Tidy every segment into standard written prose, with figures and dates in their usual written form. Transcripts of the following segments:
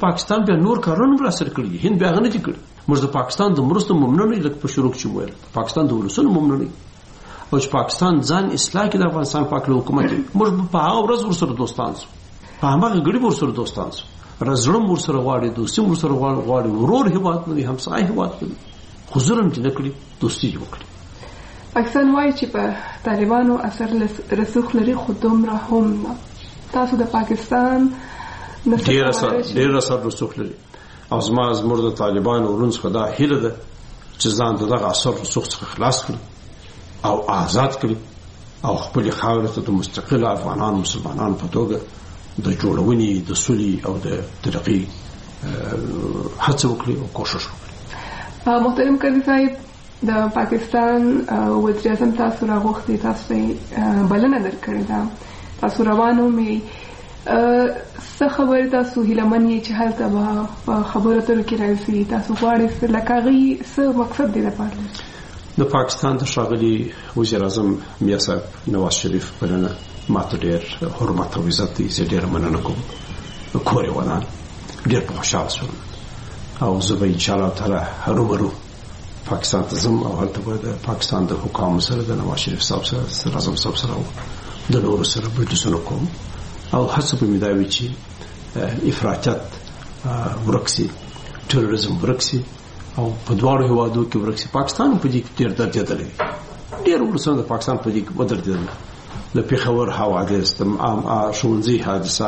پاکستان بیا نور کارونه بل سره کړی هند بیا غنه کړی موږ د پاکستان د مرستو ممنون نه لکه په شروع کې ویل پاکستان د ولسونو ممنون او چې پاکستان ځان اصلاح کړي د افغانستان پاک له حکومت موږ په هغه ورځ ورسره دوستان سو په هغه غړي ورسره دوستان سو رزړم ورسره غواړي دوستي ورسره غواړي ورور هیواد نه همسایه هیواد خو ظلم دې نکړي دوستي وکړي پاکستان وایي چې په طالبانو اثر رسوخ لري خو دومره هم تاسو د پاکستان ډېر اثر رسوخ لري او زموږ د طالبانو ورونځ خدا هیله ده چې ځان دغه اثر رسوخ څخه خلاص کړي او آزاد کړي او خپل خاورې ته د مستقل افغانان مسلمانان په توګه د جوړونې د سولې او د ترقۍ هڅه وکړي او کوشش وکړي. محترم قاضي صاحب د پاکستان وزیر اعظم تاسو راغوښتي تاسو بلنه درکړې ده تاسو روانو مې څه خبر تاسو هیلمن یې چې هلته به په خبرو اترو کې راځي تاسو غواړئ لکه هغوی څه مقصد دی لپاره د پاکستان د ښاغلي وزیر اعظم میا صاحب نواز شریف بلنه ماته ډېر حرمت او عزت دی زه ډېره مننه کوم کور یې ودان ډېر په خوشحاله شوم او زه به انشاءالله تعالی هرومرو پاکستان ته ځم او هلته به د پاکستان د حکامو سره د نواز شریف صاحب سره صدر اعظم صاحب سره د نورو سره بحثونه کوم او هڅه به مې دا وي چې افراطیت ورک سي تروریزم ورک سي او په دواړو هیوادو کې ورک سي پاکستان په دې کې ډېر درجه لري ډېر ولسونه د پاکستان په دې کې ودرېدل د پېښور حوادث د ښوونځي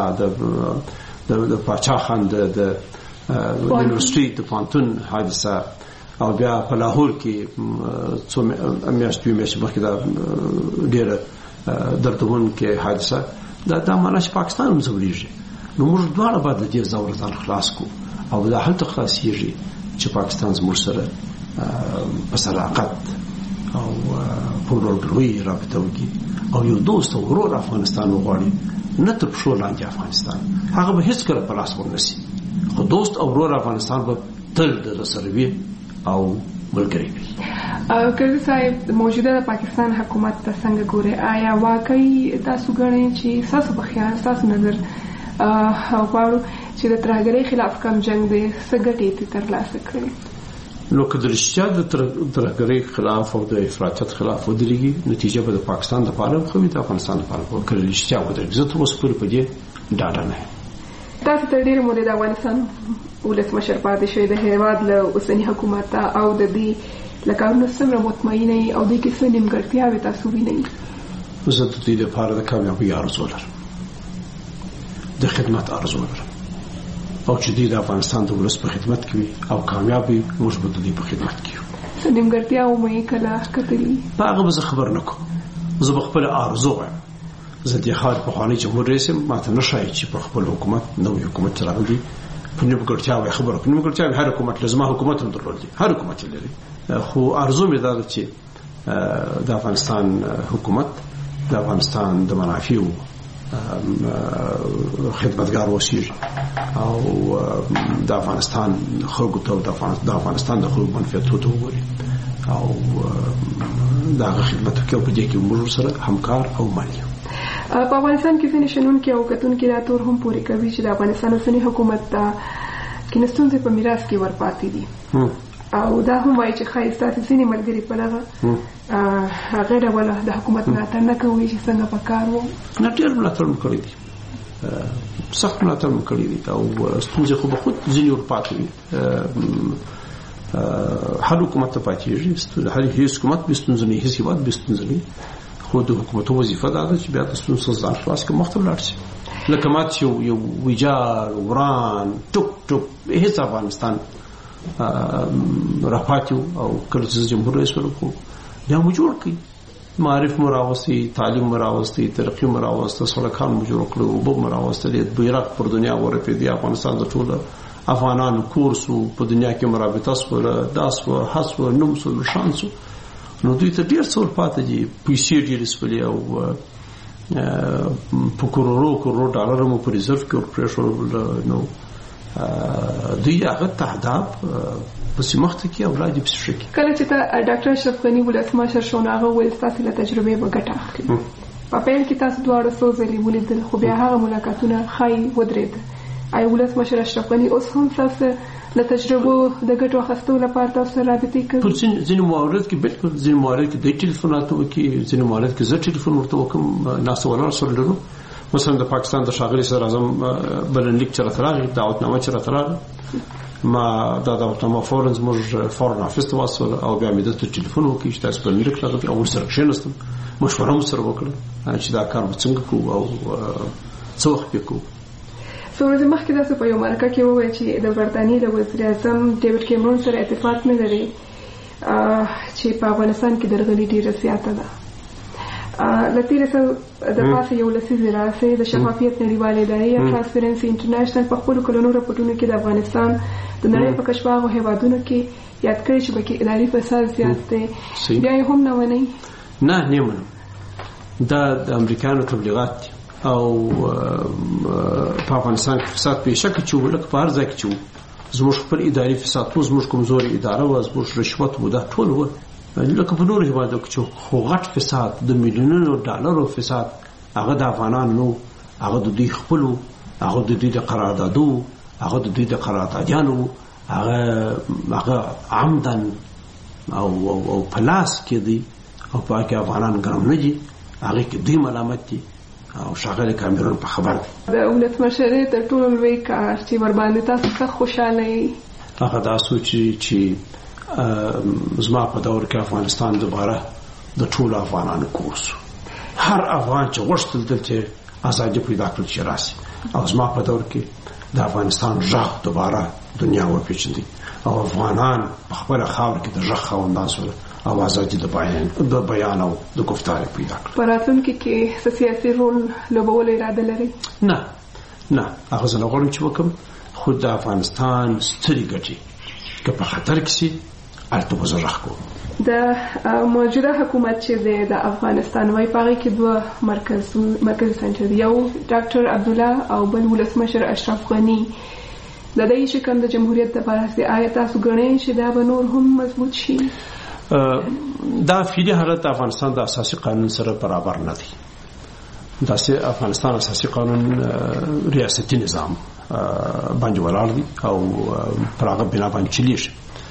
حادثه د پاچا خان د یونیورسټي د پوهنتون حادثه او بیا په لاهور کې څو میاشتې مخکې دا ډېره دردونکې حادثه دا معنا چې پاکستان هم ځورېږي نو موږ دواړه باید د دې ځور ځان خلاص کړو او دا هلته خلاصېږي چې پاکستان زموږ سره په صداقت او په ورورګلوۍ رابطه وکړي او یو دوست او ورور افغانستان وغواړي نه تر پښو لاندې افغانستان هغه به هېڅکله په لاس ورنسي خو دوست او ورور افغانستان به تل د سره وي او ملګری وي. قاضي صاحب موجوده د پاکستان حکومت ته څنګه ګورئ آیا واقعي تاسو ګڼئ چې ستاسو په خیال ستاسو نظر غواړو چې د ترهګرۍ خلاف کم جنګ دی څه ګټې یې ترلاسه کړي نو که د رښتیا د ترهګرۍ خلاف او د افراطیت خلاف ودرېږي نتیجه به د پاکستان دپاره هم ښه وي د افغانستان دپاره به که رښتیا ودرېږي زه تر اوسه پورې په دې ډاډه نه یم. تاسو تر ډېرې مودې د افغانستان ولسمشر پاتې شوی د هېواد له اوسني حکومت او د دې له کارونو څومره مطمئنه یې او دوی کې څه نیمګړتیاوې تاسو وینئ؟ زه د دوی لپاره د کامیابۍ آرزو لرم د خدمت آرزو لرم او چې دوی د افغانستان د ولس په خدمت کې وي او کامیاب وي موږ به د دوی په خدمت کې یو. څه نیمګړتیاوې مو یې کله ښکتلي؟ په هغه به زه خبر نه کوم زه به خپله آرزو وایم زه د خاورې پخوانی جمهور رئیس یم ماته نه ښایي چې په خپل حکومت نوی حکومت چې راغلی په نیمګړتیاوې خبره په نیمګړتیاوې هر حکومت لري زما حکومت هم درلود دي هر حکومت لري خو آرزو مې دا ده چې د افغانستان حکومت د افغانستان د منافعو خدمتګار اوسېږي او د افغانستان خلکو ته د افغانستان د خلکو منفعتونو ته وګوري او د هغه خدمت وکړي او په دې کې موږ سره همکار او مل یو. په افغانستان کې ځینې شنونکي او کتونکي دا تور هم پورې کوي چې د افغانستان اوسني حکومت کې ستونزې په میراث کې ورپاتې دي او دا هم وایي چې ښایي ستاسې ځینې ملګري په دغه هغه ډول د حکومت ملاتړ نه کوي چې څنګه په کار و نه ډېر ملاتړ مو کړی دي سخت ملاتړ مو کړی دي او ستونزې خو به خود ځینې ورپاتې وي هر حکومت ته پاتېږي هر هیڅ حکومت به ستونزه نه هیڅ هېواد به ستونزه نه خو د حکومتو وظیفه دا ده چې بیا د ستونزو ځان خلاص کړي مخ ته ولاړ شي لکه مات چې یو ویجاړ وران ټوک ټوک هیڅ افغانستان راپاتې او کله چې جمهور رئیس ورکړو بیا مو جوړ کړي معارف مو راوستي تعلیم مو راوستي ترقي مو راوسته سړکان مو جوړ کړو اوبه مو راوستلې بیرغ پر دنیا ورپېدی افغانستان د ټوله افغانانو کورسو په دنیا کې مرابطه سوله داس و حس و نوم سو شان سو نو دوی ته ډېر څور پاتې دي پیسې ډېرې سولې او په کرورو ډالر مو په ریزرف کې ورپرېښول نو دوی هغه تهداب پسې مخته کې اولاد یې پسې ښه کړي. کله چې ډاکټر اشرف غني ولسمشر شو نو هغه ویل ستاسې له تجربې به ګټه اخلي په پیل کې تاسو دواړه څو ځلې ولیدل خو بیا هغه ملاقاتونه ښایي ودرېده آیا ولسمشر اشرف غني اوس هم تاسو د تجربو د ګټو اخیستو لپاره تاسو رابطې کوي؟ په ځینې موارد کې بالکل ځینې موارد کې د ټلیفوناتو کې ځینې موارد کې زه ټلیفون ورته وکم ناس ولاړ سره لرو. مثلا د پاکستان د ښاغلي صدر اعظم بلنلیک چې راته راغی دعوتنامه چې راته راغی ما دا دعوتنامه فورا زموږ فورن افیس ته واستوله او بیا مې درته ټلیفون وکړ چې تاسو بلنلیک راغلی او ورسره کښېناستم مشوره مو سره وکړه چې دا کار به څنګه کوو او څه وخت پرې کوو. څو ورځې مخکې تاسو په یو مرکه کې وویل چې د برطانیې د وزیر اعظم ډیوډ کیمرون سره اتفاق نه لري چې په افغانستان کې درغلي ډېره زیاته ده. له تېرې څه د پاسه یو لسیزې راهیسې د شفافیت نړیوالې ادارې یا ټرانسپیرنسي انټرنیشنل په خپلو کلونو راپورټونو کې د افغانستان د نړۍ په کچه هغو هېوادونو کې یاد کړی چې پکې اداري فساد زیات دی، بیا یې هم نه منئ؟ نه منم. دا د امریکایانو تبلیغات دي او په افغانستان کې فساد په شک چې ولک په هر ځای کې چې زموږ خپل اداري فساد ټول زموږ کمزوري اداره و زموږ رشوت و دا ټول و لکه په نورو هېوادو کې چې خو غټ فساد د میلیونونو ډالرو فساد هغه د افغانانو نو هغه د دوی خپلو هغه د دوی د قراردادو هغه د دوی د قراردادیانو هغه عمدن او پلاس کې دي او په کې افغانان ګرم نه دي هغه کې دوی ملامت دي او ښاغلی کامرون په خبر دی. د ولسمشرۍ تر ټولو لوی کار چې ورباندې تاسو څه خوشحاله یې؟ هغه دا سوچ چې زما په دور کې افغانستان دوباره د ټولو افغانانو کور شو. هر افغان چې غوښتل دلته ازادي پیدا کړل چې راسي او زما په دور کې د افغانستان غږ دوباره دنیا وپېژندي او افغانان په خپله خاوره کې د غږ خاوندان شول او ازادي د بیان او د گفتار پیدا کړ. په راتلونکي کې سیاسي رول لوبولو اراده لرئ؟ نه هغه زه نه غواړم چې وکړم خو د افغانستان سترې ګټې که په خطر کې شي هلته به زه غږ کوم. د موجوده حکومت چې دی د افغانستان وایي په هغې کې دوه مرکزي سنټر دي، یو ډاکټر عبدالله او بل ولسمشر اشرف غني. د دې شکل د جمهوریت دپاره دی، آیا تاسو ګڼئ چې دا به نور هم مضبوط شي؟ دا فعلي حالت افغانستان د اساسي قانون سره برابر نه دی. داسې افغانستان اساسي قانون ریاستي نظام باندې ولاړ دی او پر هغه بنا باندې چلیږي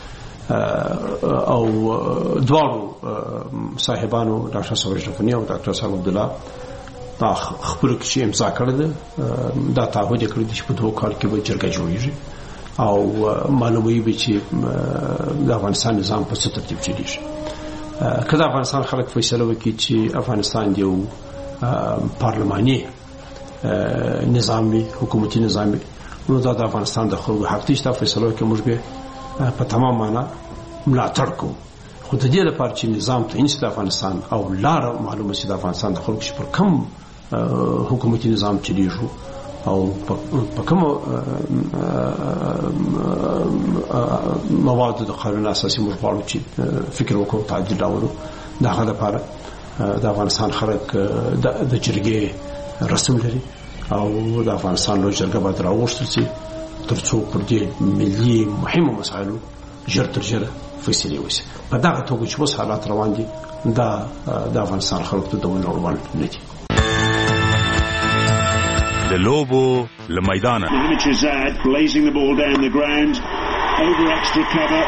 او دواړو صاحبانو ډاکټر صاحب اشرف غني او ډاکټر صاحب عبدالله دا خپلو کې چې امضا کړی ده دا تعهد یې کړی دی چې په 2 کال کې به جرګه جوړېږي او معلوموي به چې د افغانستان نظام په څه ترتیب چلیږي. که د افغانستان خلک فیصله وکړي چې افغانستان یو پارلماني نظام وي حکومتي نظام وي نو دا د افغانستان د خلکو حق دی چې دا فیصله وکړي موږ به په تمام معنا ملاتړ کوو. خو د دې لپاره چې نظام تعین شي د افغانستان او لاره معلومه شي د افغانستان د خلکو چې پر کوم حکومتي نظام چلیږي او په کوم مواد د قانون اساسي موږ غواړو چې فکر وکړو تعدیل راوړو د هغه لپاره د افغانستان خلک د جرګې رسم لري او د افغانستان لوی جرګه باید راوغوښتل شي تر څو پر دې ملي مهمو مسایلو ژر تر ژره فیصلې وشي. په دغه توګه چې اوس حالات روان دي دا د افغانستان خلکو ته د ونړول نه دي. د لوبو له میدانه blazing the ball down the ground over extra cover.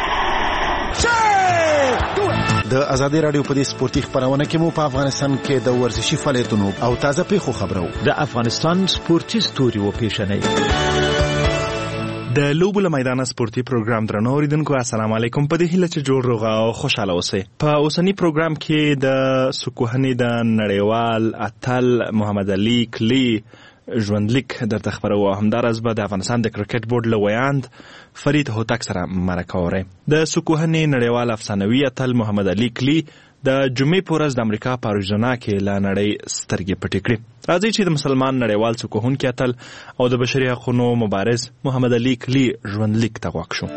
د ازادي رادیو په دې سپورتي خبرونه کې مو په افغانستان کې د ورزشي فعالیتونو او تازه پیښو خبرو د افغانستان سپورتي ستوري و پیښنې د لوبو له میدانه سپورتي پروګرام درنو اوریدونکو السلام علیکم. په دې هیله چې جوړ روغ او خوشاله اوسئ. په اوسنی پروګرام کې د سکوهنې د نړیوال اتل محمد علي کلی ژوندلیک درته خبرو او همدارس به د افغانستان د کرکټ بورډ لویاند فرید هوتک سره مرکه اوري. د سکوهنې نړیوال افسانوي اتل محمد علي کلی د جمعې په ورځ د امریکا په اریزونا کې له نړۍ سترګې پټې کړې. راځئ چې د مسلمان نړیوال سکوهونکي اتل او د بشري حقونو مبارز محمد علي کلی ژوندلیک ته غوږ شو.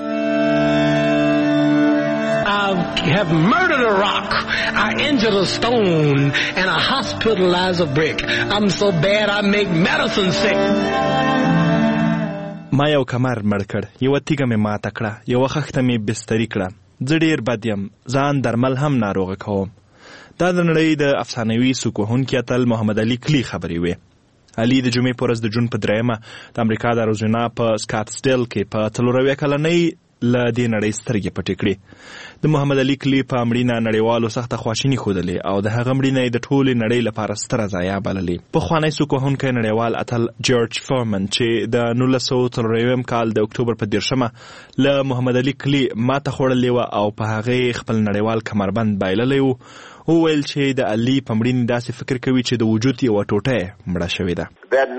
I have murdered a rock, I injured a stone, and I hospitalized a brick. I'm so bad I make medicine sick. ما یو کمر مړ کړ، یو تیګه مې ماته کړه، یو خښته مې بستري کړه، زه ډېر بد یم، ځان درمل هم ناروغه کوم. دا د نړۍ د افسانوي سکوهونکي اتل محمد علي کلی خبرې وې. علي د جمعې په ورځ د جون په 3 د امریکا د اریزونا په سکاټسډیل کې په 4 کلنۍ له دې نړۍ سترګې پټې کړې. د محمد علي کلي په مړینه نړیوالو سخته خواشیني ښودلې او د هغه مړینه یې د ټولې نړۍ لپاره ستره ضایعه بللې. پخوانی څوک وهونکی نړیوال اتل جورج فورمن چې د 1940 کال د اکتوبر په 10 له محمد علي کلي ماته خوړلې وه او په هغې خپل نړیوال کمربند بایللی و، وویل چې د علي په مړینې داسې فکر کوي چې د وجود یوه ټوټه یې مړه شوې ده.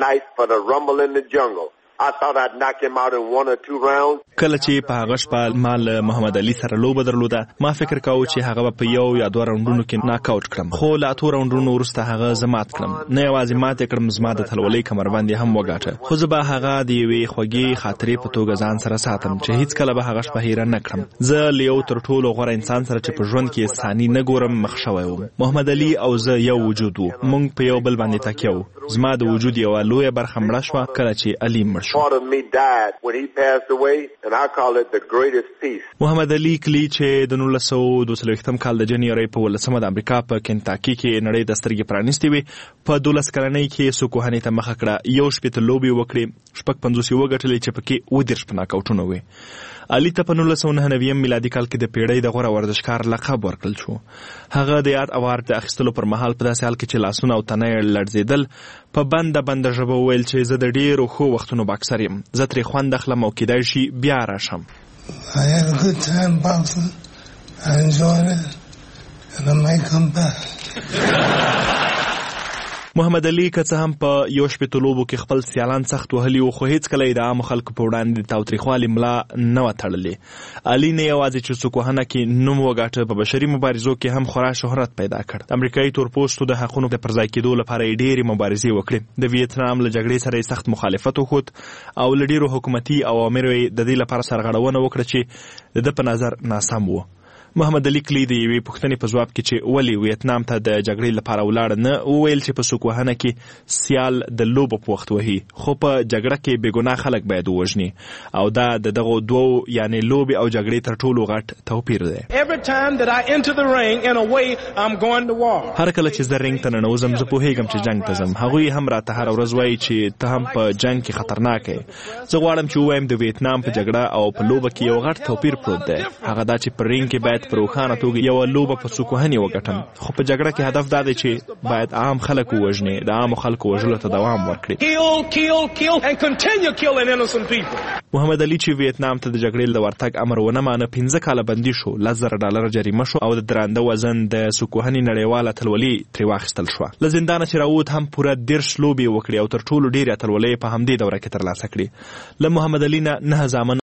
کله چې په هغه شپه ما له محمد علي سره لوبه درلوده، ما فکر کاوه چې هغه به په 1 یا 2 راونډونو کې ناک آوټ کړم، خو له 8 راونډونو وروسته هغه زه مات کړم. نه یوازې مات یې کړم، زما د تلولۍ کمربند یې هم وګاټه، خو زه به هغه د یوې خوږې خاطرې په توګه ځان سره ساتم چې هیڅکله به هغه شپه هیره نه کړم. زه له یو تر ټولو غوره انسان سره چې په ژوند کې ثاني نه ګورم مخ شوی وم. محمد علي او زه یو وجود وو، موږ په یو بل باندې تکیه وو. زما د وجود یوه لویه برخه مړه شوه کله چې علي مړ شو. محمد علي کلي چې د 1922 کال د جنورۍ په 18 د امریکا په کنټاکي کې نړۍ د سترګې پرانیستې وي، په 12 کلنۍ کې سوک وهنې ته مخه کړه، 1 لوبې وکړې، 50 یې وګټلې چې پکې 30 ناکاوټونه وي. علي ته په 1999 میلادي کال کې د پیړۍ د غوره ورزشکار لقب ورکړل شو. هغه د یاد اوارد د اخیستلو پر مهال په داسې حال کې چې لاسونه او تنه یې لړزېدل، په بنده ژبه وویل چې زه د ډېرو ښو وختونو باکسر یم، زه ترې خوند اخلم او کیدای شي بیا راشم. محمد علي که څه هم په 1 لوبو کې خپل سیالان سخت وهلي وو، خو هیڅکله یې د عامو خلکو په وړاندې د تاوتریخوالي ملا نه وه تړلې. علي نه یوازې چې څوک وهنه کې نوم وګاټه، په بشري مبارزو کې هم خورا شهرت پیدا کړ. د امریکایي تورپوستو د حقونو د پرځای کېدو لپاره یې ډېرې مبارزې وکړې. د ویتنام له جګړې سره یې سخت مخالفت وښود او له ډېرو حکومتي اوامرو یې د دې لپاره سرغړونه وکړه چې د ده په نظر ناسم وو. محمد علي کلي د یوې پوښتنې په ځواب کې چې ولې ویتنام ته د جګړې لپاره ولاړ نه، وویل چې په سوک وهنه کې سیال د لوبو په وخت وهي، خو په جګړه کې بېګناه خلک باید ووژني، او دا د دغو دوو یعنې لوبې او جګړې تر ټولو غټ توپیر دی. هر کله چې زه رینګ ته ننوځم زه پوهېږم چې جنګ ته ځم. هغوی هم راته هره ورځ وایي چې ته هم په جنګ کې خطرناک یې. زه غواړم چې ووایم د ویتنام په جګړه او په لوبه کې یو غټ توپیر پروت دی، هغه دا چې په رینګ کې باید په روښانه توګه یوه لوبه په څوک وهنې وګټم، خو په جګړه کې هدف دا دی چې باید عام خلک ووژني، د عامو خلکو وژلو ته دوام ورکړي. محمد علي چې ویتنام ته د جګړې د ورتګ امر ونه مانه، 15 کاله بندي شو، $10,000 جریمه شو او د درانده وزن د څوک وهنې نړیواله اتلولي ترې واخیستل شوه. له زندانه چې راووت هم پوره 10 لوبې وکړې او تر ټولو ډېرې اتلولۍ په همدې دوره کې ترلاسه کړې. له محمد علي نه 9 زامن